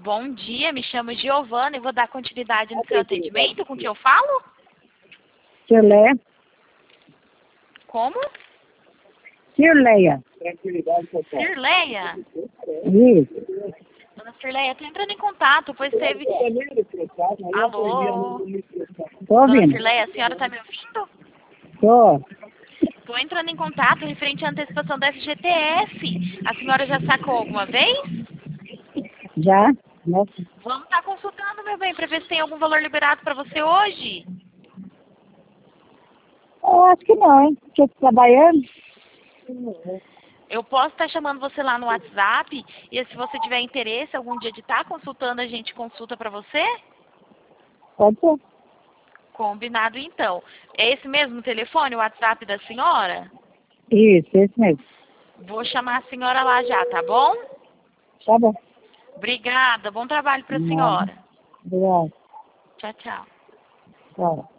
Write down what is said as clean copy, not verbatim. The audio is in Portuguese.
Bom dia, me chamo Giovana e vou dar continuidade no seu atendimento. Com quem eu falo? Cirleia. Como? Cirleia. Cirleia? Isso. Dona Cirleia, estou entrando em contato, pois teve... Alô? Tô Dona ouvindo. Cirleia, a senhora está me ouvindo? Tô. Estou entrando em contato referente à antecipação da FGTS. A senhora já sacou alguma vez? Já? Nossa. Vamos estar consultando, meu bem, para ver se tem algum valor liberado para você hoje. Eu acho que não, hein? Porque eu tô trabalhando. Eu posso estar chamando você lá no WhatsApp e se você tiver interesse algum dia de estar consultando, a gente consulta para você? Pode ser. Combinado então. É esse mesmo telefone, o WhatsApp da senhora? Isso, esse mesmo. Vou chamar a senhora lá já, tá bom? Tá bom. Obrigada, bom trabalho para a Nada. senhora. Obrigado. Tchau, tchau. Tchau.